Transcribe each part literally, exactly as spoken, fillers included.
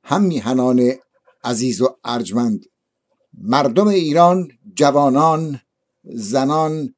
هم میهنان عزیز و ارجمند، مردم ایران، جوانان، زنان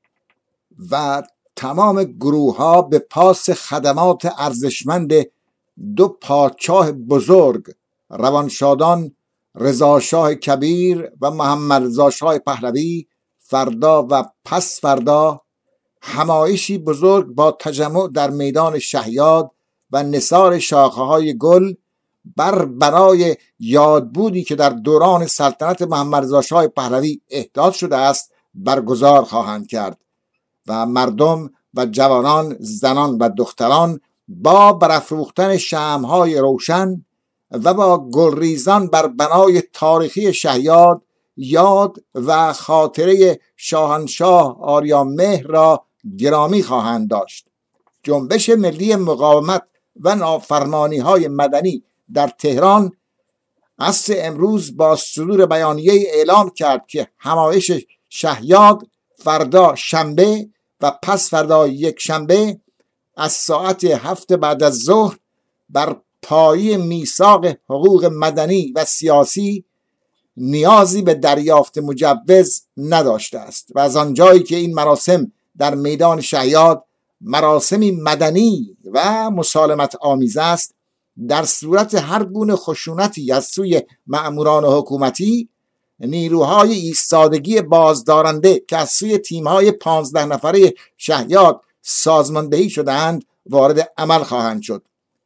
و تمام گروه ها به پاس خدمات ارزشمند دو پادشاه بزرگ، روانشادان رضا شاه کبیر و محمد رضا شاه پهلوی، فردا و پس فردا همایشی بزرگ با تجمع در میدان شهیاد و نثار شاخه های گل بر برای یادبودی که در دوران سلطنت محمد رضا شاه پهلوی احداث شده است برگزار خواهند کرد و مردم و جوانان، زنان و دختران با برافروختن شمع‌های روشن و با گلریزان بر بنای تاریخی شهیاد یاد و خاطره شاهنشاه آریامهر را گرامی خواهند داشت. جنبش ملی مقاومت و نافرمانی های مدنی در تهران عصر امروز با صدور بیانیه اعلام کرد که همایش شهیاد فردا شنبه و پس فردا یک شنبه از ساعت هفت بعد از ظهر بر پایه میثاق حقوق مدنی و سیاسی نیازی به دریافت مجوز نداشته است و از آنجایی که این مراسم در میدان شهیاد مراسمی مدنی و مسالمت آمیز است، در صورت هر گونه خشونتی از سوی مأموران حکومتی نیروهای ایستادگی بازدارنده که از سوی تیم‌های پانزده نفره شهیاد سازماندهی شده‌اند وارد عمل خواهند شد.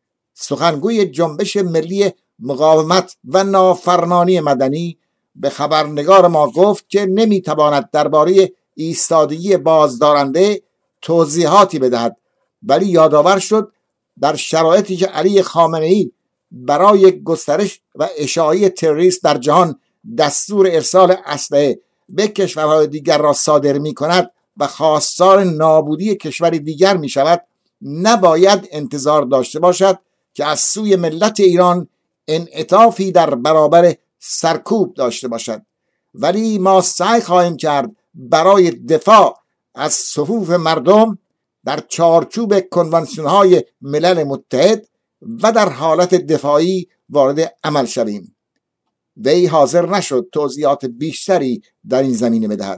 سخنگوی جنبش ملی مقاومت و نافرمانی مدنی به خبرنگار ما گفت که نمیتواند درباره ایستادگی بازدارنده توضیحاتی بدهد، ولی یادآور شد در شرایطی که علی خامنه‌ای برای گسترش و اشاعه تروریسم در جهان دستور ارسال اسلحه به کشورهای دیگر را صادر می کند و خواستار نابودی کشوری دیگر می شود، نباید انتظار داشته باشد که از سوی ملت ایران انعطافی در برابر سرکوب داشته باشد. ولی ما سعی خواهیم کرد برای دفاع از صفوف مردم در چارچوب کنوانسیون های ملل متحد و در حالت دفاعی وارد عمل شویم. وی حاضر نشد توضیحات بیشتری در این زمینه بدهد.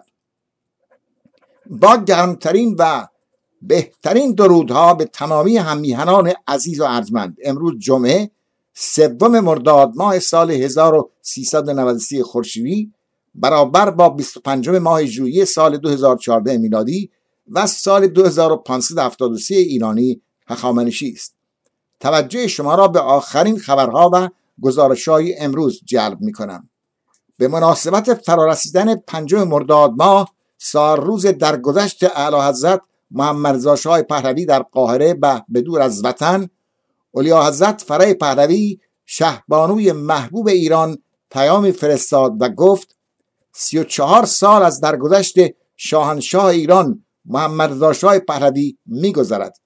با گرمترین و بهترین درودها به تمامی هممیهنان عزیز و ارجمند، امروز جمعه سوم مرداد ماه سال هزار و سیصد و نود و سه خورشیدی برابر با بیست و پنجم ماه ژوئیه سال دو هزار و چهارده میلادی و سال دو هزار و پانصد و هفتاد و سه ایرانی هخامنشی است. توجه شما را به آخرین خبرها و گزارش‌های امروز جلب می‌کنم. به مناسبت فرارسیدن پنجم مرداد ماه سال روز درگذشت اعلی حضرت محمد رضا شاه پهلوی در قاهره و به دور از وطن، اولیا حضرت فرح پهلوی شهبانوی محبوب ایران پیامی فرستاد و گفت سی و چهار سال از درگذشت شاهنشاه ایران محمد رضا شاه پهلوی می‌گذرد.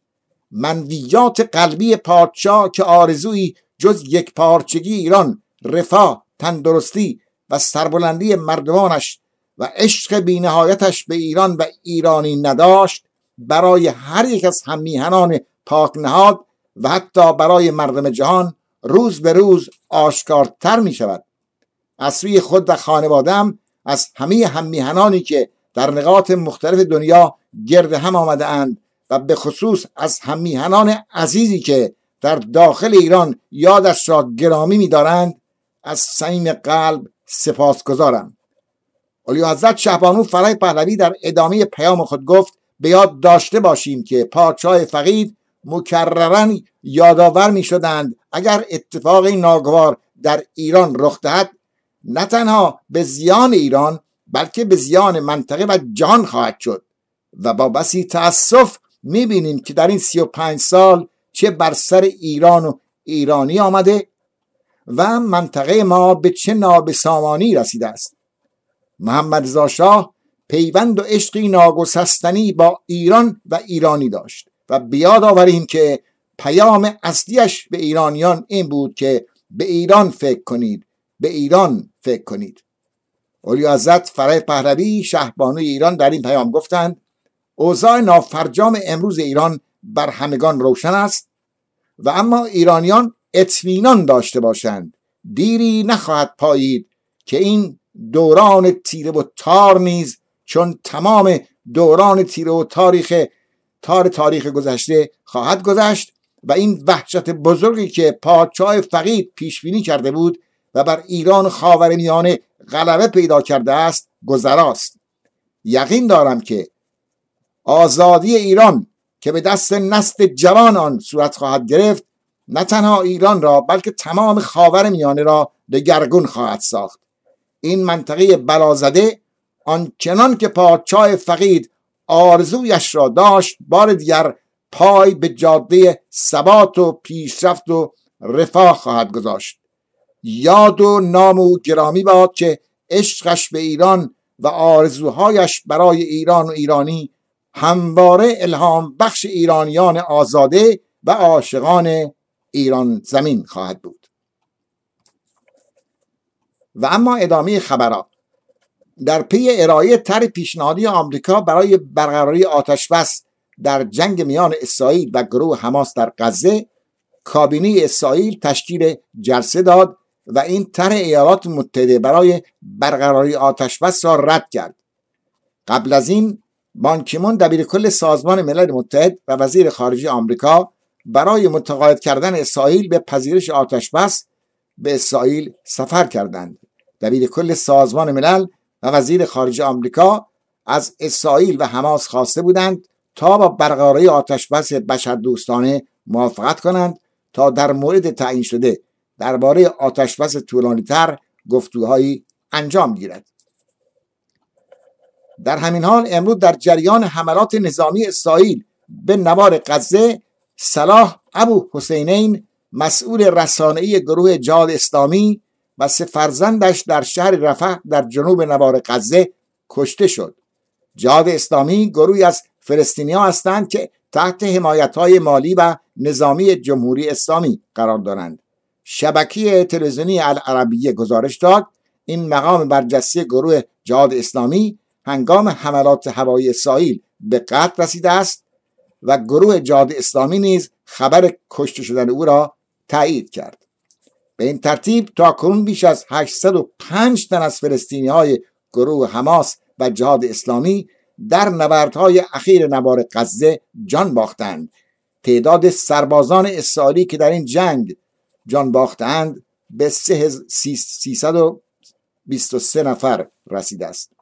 منویات قلبی پادشاه که آرزویی جز یک پارچگی ایران، رفاه، تندرستی و سربلندی مردمانش و عشق بی‌نهایتش به ایران و ایرانی نداشت، برای هر یک از هممیهنان پاک نهاد و حتی برای مردم جهان روز به روز آشکارتر می شود. از سوی خود و خانواده‌ام از همه هممیهنانی که در نقاط مختلف دنیا گرد هم آمده اند و به خصوص از هممیهنان عزیزی که در داخل ایران یادش را گرامی می دارند از صمیم قلب سپاسگزارم. اولیا حضرت شهبانو فرح پهلوی در ادامه پیام خود گفت به یاد داشته باشیم که پادشاه فقید مکرراً یادآور می شدند اگر اتفاق ناگوار در ایران رخ دهد نه تنها به زیان ایران بلکه به زیان منطقه و جهان خواهد شد و با بسی تأسف می بینیم که در این سی و پنج سال چه بر سر ایران و ایرانی آمده و منطقه ما به چه نابسامانی رسیده است. محمد رضا شاه پیوند و عشقی ناگسستنی با ایران و ایرانی داشت و بیاد آوریم که پیام اصلیش به ایرانیان این بود که به ایران فکر کنید، به ایران فکر کنید. اولیا حضرت فرح پهلوی شهبانوی ایران در این پیام گفتند اوضاع نافرجام امروز ایران بر همگان روشن است و اما ایرانیان اطمینان داشته باشند دیری نخواهد پایید که این دوران تیره و تار نیز چون تمام دوران تیره و تاریخ تار تاریخ گذشته خواهد گذشت و این وحشت بزرگی که پادشاه فقید پیش بینی کرده بود و بر ایران خاورمیانه غلبه پیدا کرده است گذراست. یقین دارم که آزادی ایران که به دست نسل جوان آن صورت خواهد گرفت نه تنها ایران را بلکه تمام خاورمیانه را دگرگون خواهد ساخت. این منطقه بلازده آنچنان که پادشاه فقید آرزویش را داشت بار دیگر پای به جاده ثبات و پیشرفت و رفاه خواهد گذاشت. یاد و نام او گرامی باد که عشقش به ایران و آرزوهایش برای ایران و ایرانی همواره الهام بخش ایرانیان آزاده و عاشقان ایران زمین خواهد بود. و اما ادامه خبرات. در پی ارائه طرح پیشنهادی آمریکا برای برقراری آتشبس در جنگ میان اسرائیل و گروه حماس در غزه، کابینه اسرائیل تشکیل جلسه داد و این طرح ایالات متحده برای برقراری آتشبس را رد کرد. قبل از این بان کی مون دبیر کل سازمان ملل متحد و وزیر خارجه آمریکا برای متقاعد کردن اسرائیل به پذیرش آتشبس به اسرائیل سفر کردند. دبیر کل سازمان ملل و وزیر خارجه آمریکا از اسرائیل و حماس خواسته بودند تا با برقراری آتشبس بشردوستانه موافقت کنند تا در مورد تعیین شده درباره آتشبس طولانی‌تر گفتگوهایی انجام گیرد. در همین حال امروز در جریان حملات نظامی اسرائیل به نوار غزه، صلاح ابو حسینین مسئول رسانه‌ای گروه جهاد اسلامی و سه فرزندش در شهر رفح در جنوب نوار غزه کشته شد. جهاد اسلامی گروهی از فلسطینی‌ها هستند که تحت حمایت‌های مالی و نظامی جمهوری اسلامی قرار دارند. شبکه تلویزیونی العربیه گزارش داد این مقام برجسته گروه جهاد اسلامی هنگام حملات هوایی اسرائیل به قتل رسیده است و گروه جهاد اسلامی نیز خبر کشته شدن او را تایید کرد. به این ترتیب تاکنون بیش از هشتصد و پنج تن از فلسطینی‌های گروه حماس و جهاد اسلامی در نبردهای اخیر نوار غزه جان باختند. تعداد سربازان اسرائیلی که در این جنگ جان باختند به سیصد و بیست و سه نفر رسیده است.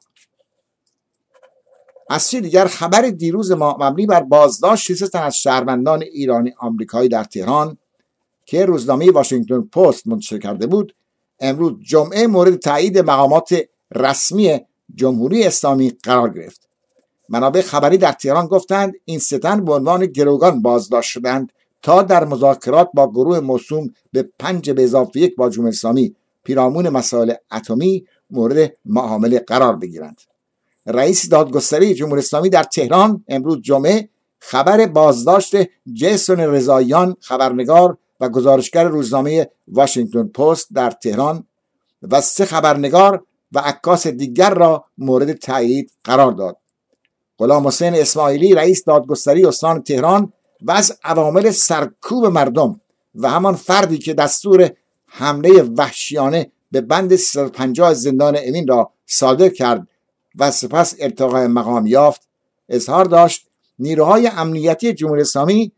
از سوی دیگر خبر دیروز ما مبنی بر بازداشت سه تن از شهروندان ایرانی آمریکایی در تهران که روزنامه واشنگتن پست منتشر کرده بود، امروز جمعه مورد تایید مقامات رسمی جمهوری اسلامی قرار گرفت. منابع خبری در تهران گفتند این سه تن به عنوان گروگان بازداشت شدند تا در مذاکرات با گروه موسوم به پنج به اضافه یک با جمهوری اسلامی پیرامون مسائل اتمی مورد معامله قرار بگیرند. رئیس دادگستری جمهوری اسلامی در تهران امروز جمعه خبر بازداشت جیسون رضاییان خبرنگار و گزارشگر روزنامه واشنگتن پست در تهران و سه خبرنگار و عکاس دیگر را مورد تایید قرار داد. غلام حسین اسماعیلی رئیس دادگستری استان تهران و از عوامل سرکوب مردم و همان فردی که دستور حمله وحشیانه به بند سیصد و پنجاه زندان امین را صادر کرد و سپس ارتقای مقام یافت اظهار داشت نیروهای امنیتی جمهوری اسلامی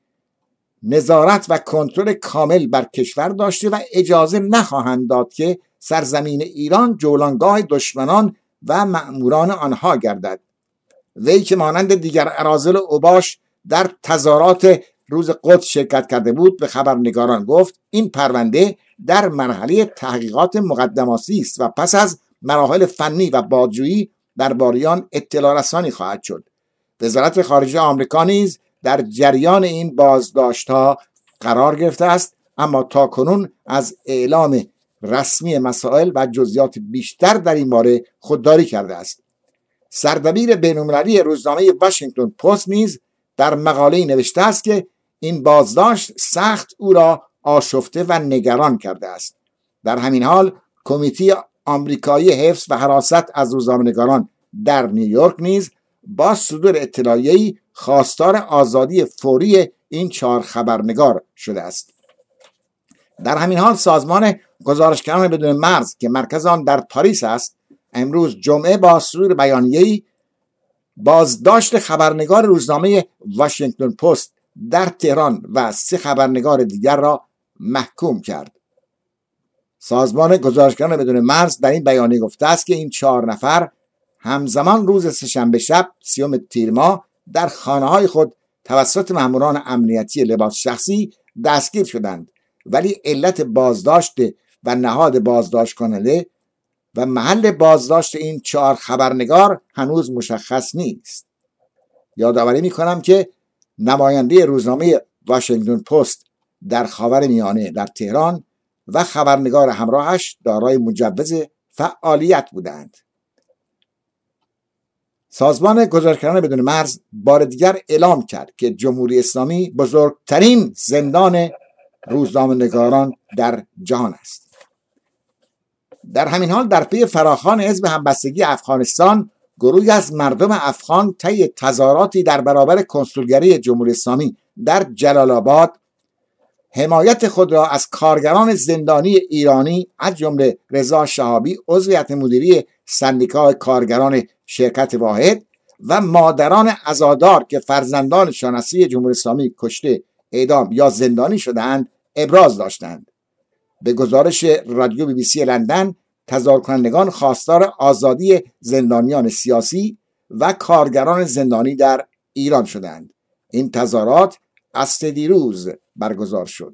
نظارت و کنترل کامل بر کشور داشته و اجازه نخواهند داد که سرزمین ایران جولانگاه دشمنان و مأموران آنها گردد. وی که مانند دیگر اراذل اوباش در تظاهرات روز قدس شرکت کرده بود به خبرنگاران گفت این پرونده در مرحله تحقیقات مقدماتی است و پس از مراحل فنی و بازجویی درباره آن اطلاع رسانی خواهد شد. وزارت خارجه آمریکا نیز در جریان این بازداشت‌ها قرار گرفته است، اما تاکنون از اعلام رسمی مسائل و جزئیات بیشتر در این باره خودداری کرده است. سردبیر بین‌المللی روزنامه واشنگتن پست نیز در مقاله‌ای نوشته است که این بازداشت سخت او را آشفته و نگران کرده است. در همین حال کمیته آمریکایی حفظ و حراست از روزنامه‌نگاران در نیویورک نیز با صدور اطلاعیه‌ای خواستار آزادی فوری این چهار خبرنگار شده است. در همین حال سازمان گزارشگران بدون مرز که مرکز آن در پاریس است، امروز جمعه با صدور بیانیه‌ای بازداشت خبرنگار روزنامه واشنگتن پست در تهران و سه خبرنگار دیگر را محکوم کرد. سازمان گزارشگران بدون مرز در این بیانیه گفته است که این چهار نفر همزمان روز سه‌شنبه شب سیوم تیر ماه در خانه‌های خود توسط ماموران امنیتی لباس شخصی دستگیر شدند، ولی علت بازداشت و نهاد بازداشت کننده و محل بازداشت این چهار خبرنگار هنوز مشخص نیست. یادآوری می‌کنم که نماینده روزنامه واشنگتن پست در خاورمیانه در تهران و خبرنگار همراهش دارای مجوز فعالیت بودند. سازمان گزارشگران بدون مرز بار دیگر اعلام کرد که جمهوری اسلامی بزرگترین زندان روزنامه‌نگاران در جهان است. در همین حال در پی فراخوان حزب همبستگی افغانستان، گروهی از مردم افغان طی تظاهراتی در برابر کنسولگری جمهوری اسلامی در جلال آباد حمایت خود را از کارگران زندانی ایرانی از جمله رضا شهابی عضو هیئت مدیره سندیکای کارگران شرکت واحد و مادران عزادار که فرزندانشان از سوی جمهوری اسلامی کشته، اعدام یا زندانی شدهاند ابراز داشتند. به گزارش رادیو بی بی سی لندن، تظاهر کنندگان خواستار آزادی زندانیان سیاسی و کارگران زندانی در ایران شدند. این تظاهرات عصر دیروز برگزار شد.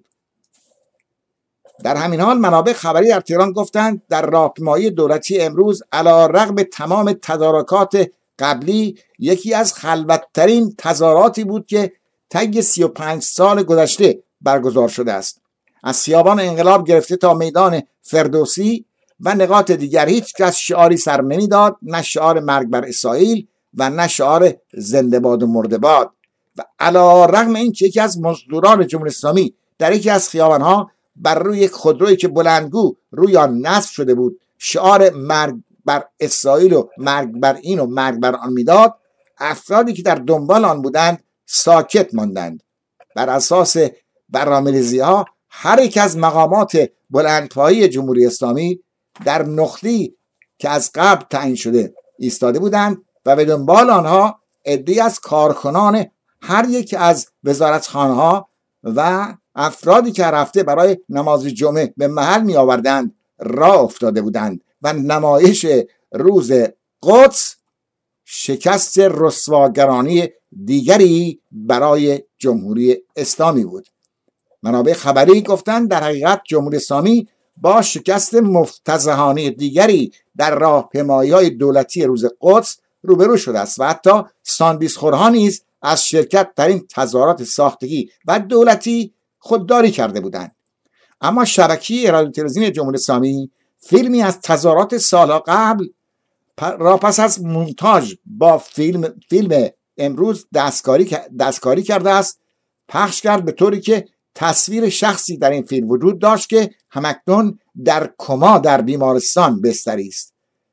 در همین حال منابع خبری در تهران گفتند در راهپیمایی دولتی امروز علی‌رغم تمام تدارکات قبلی یکی از خلوت‌ترین تظاهراتی بود که طی سی و پنج سال گذشته برگزار شده است. از خیابان انقلاب گرفته تا میدان فردوسی و نقاط دیگر هیچ کس شعاری سر نمیداد، نه شعار مرگ بر اسرائیل و نه شعار زنده باد و مرده باد. و علی‌رغم اینکه یکی از مزدوران جمهوری اسلامی در یکی از خیابان‌ها بر روی یک خودرویی که بلندگو روی آن نصب شده بود شعار مرگ بر اسرائیل و مرگ بر این و مرگ بر آن میداد، افرادی که در دنبال آن بودند ساکت ماندند. بر اساس برنامه‌ریزی‌ها هر یک از مقامات بلندپایه جمهوری اسلامی در نقطه‌ای که از قبل تعیین شده ایستاده بودند و به دنبال آنها عده‌ای از کارکنان هر یک از وزارتخانه‌ها و افرادی که رفته برای نماز جمعه به محل می آوردند راه افتاده بودند و نمایش روز قدس شکست رسواگرانی دیگری برای جمهوری اسلامی بود. منابع خبری گفتند در حقیقت جمهوری اسلامی با شکست مفتضحانه دیگری در راهپیمایی‌های دولتی روز قدس روبرو شده است و حتی ساندویچ‌خورها نیز از شرکت در این تظاهرات ساختگی و دولتی خودداری کرده بودند. اما شبکه رادیو تلویزیون جمهوری اسلامی فیلمی از تظاهرات سال قبل را پس از مونتاژ با فیلم فیلم امروز دستکاری دستکاری کرده است، پخش کرد به طوری که تصویر شخصی در این فیلم وجود داشت که همکنون در کما در بیمارستان بستری است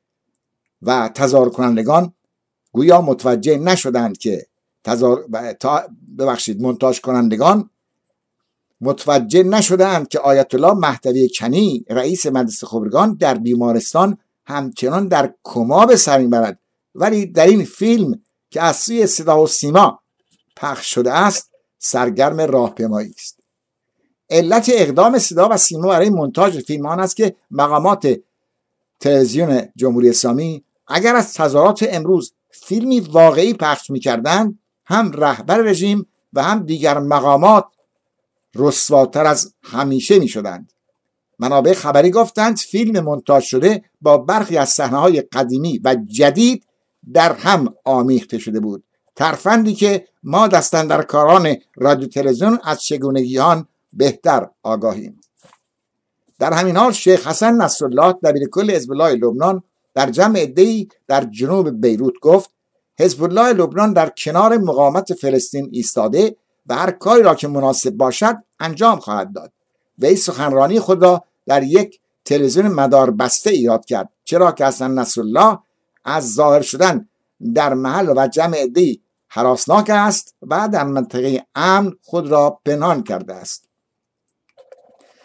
و تظاهر کنندگان گویا متوجه نشدند که تظاهر تا ببخشید مونتاژ کنندگان متوجه نشدند که آیت الله مهدوی کنی رئیس مجلس خبرگان در بیمارستان همچنان در کما به سر میبرد، ولی در این فیلم که از سوی صدا و سیما پخش شده است سرگرم راهپیمایی است. علت اقدام صدا و سیما برای مونتاژ فیلم آن است که مقامات تلویزیون جمهوری اسلامی اگر از تظاهرات امروز فیلمی واقعی پخش میکردند، هم رهبر رژیم و هم دیگر مقامات رسواتر از همیشه می شدند. منابع خبری گفتند فیلم مونتاژ شده با برخی از صحنه‌های قدیمی و جدید در هم آمیخته شده بود، ترفندی که ما دستاندرکاران رادیو تلویزیون از چگونگی آن بهتر آگاهیم. در همین حال شیخ حسن نصرالله دبیرکل حزب الله لبنان در جمع عده‌ای در جنوب بیروت گفت حزب الله لبنان در کنار مقاومت فلسطین ایستاده و هر کاری را که مناسب باشد انجام خواهد داد. وی سخنرانی خود را در یک تلویزیون مدار بسته ایراد کرد، چرا که حسن نصرالله از ظاهر شدن در محل و جمع عده‌ای هراسناک است و در منطقه امن خود را پنهان کرده است.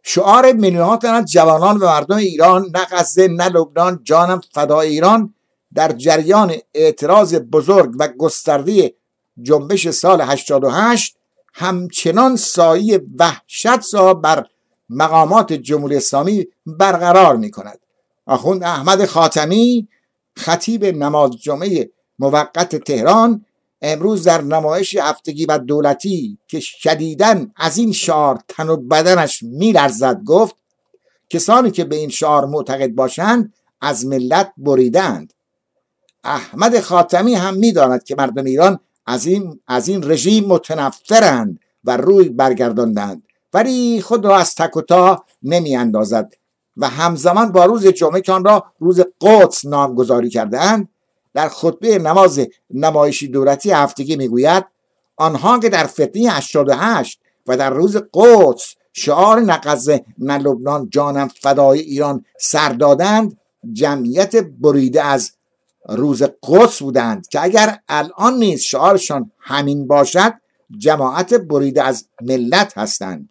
شعار میلیون ها تن از جوانان و مردم ایران، نه غزه نه لبنان، جانم فدای ایران، در جریان اعتراض بزرگ و گسترده جنبش سال هشتاد و هشت همچنان سایه وحشت سا بر مقامات جمهوری اسلامی برقرار می کند. آخوند احمد خاتمی خطیب نماز جمعه موقت تهران امروز در نمایش هفتگی و دولتی که شدیداً از این شعار تن و بدنش می‌لرزد گفت کسانی که به این شعار معتقد باشند از ملت بریدند. احمد خاتمی هم می‌داند که مردم ایران از این از این رژیم متنفرند و روی برگرداندند، ولی خود را از تک و تا نمی‌اندازد و همزمان با روز جمعه که آن را روز قدس نامگذاری کرده‌اند، در خطبه نماز نمایشی دولتی هفتگی میگوید آنها که در فتنه هشتاد و هشت و در روز قدس شعار نه غزه نه لبنان جانم فدای ایران سر دادند، جمعیت بریده از روز قدس بودند که اگر الان نیز شعارشان همین باشد جماعت بریده از ملت هستند.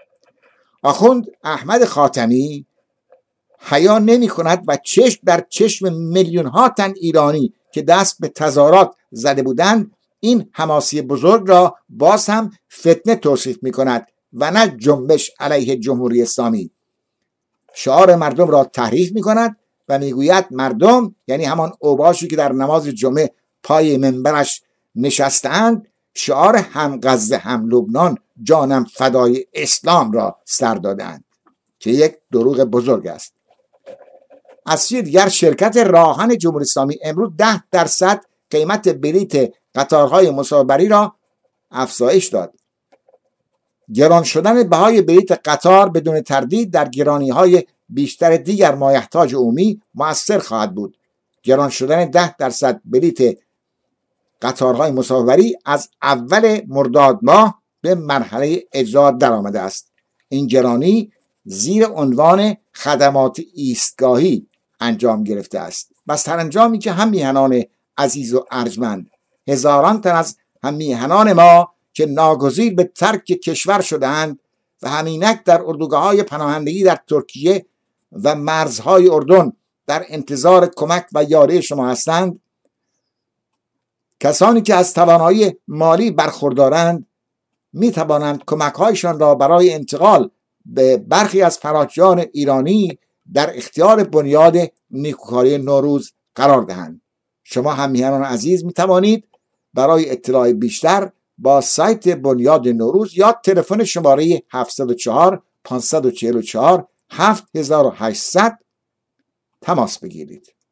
آخوند احمد خاتمی حیا نمی کند و چشم در چشم میلیون ها تن ایرانی که دست به تظاهرات زده بودند این حماسی بزرگ را باز هم فتنه توصیف می کند و نه جنبش علیه جمهوری اسلامی. شعار مردم را تحریف می کند و می گوید مردم، یعنی همان اوباشی که در نماز جمعه پای منبرش نشستند، شعار هم غزه هم لبنان جانم فدای اسلام را سر دادند که یک دروغ بزرگ است. از سوی دیگر شرکت راهن جمهوری اسلامی امروز ده درصد قیمت بلیت قطارهای مسافربری را افزایش داد. گران شدن بهای بلیت قطار بدون تردید در گرانی‌های بیشتر دیگر مایحتاج عمومی مؤثر خواهد بود. گران شدن ده درصد بلیت قطارهای مسافربری از اول مرداد ماه به مرحله اجرا درآمده است. این گرانی زیر عنوان خدمات ایستگاهی انجام گرفته است. و سرانجامی که هم میهنان عزیز و ارجمند، هزاران تن از هم میهنان ما که ناگزیر به ترک کشور شدهاند و همینک در اردوگاه‌های پناهندگی در ترکیه و مرزهای اردن در انتظار کمک و یاری شما هستند، کسانی که از توانایی مالی برخوردارند می توانند کمک‌هایشان را برای انتقال به برخی از پناهجویان ایرانی در اختیار بنیاد نیکوکاری نوروز قرار دهند. شما همیهنان عزیز می توانید برای اطلاع بیشتر با سایت بنیاد نوروز یا تلفن شماره هفتصد و چهار پانصد و چهل و چهار هفت هزار و هشتصد تماس بگیرید.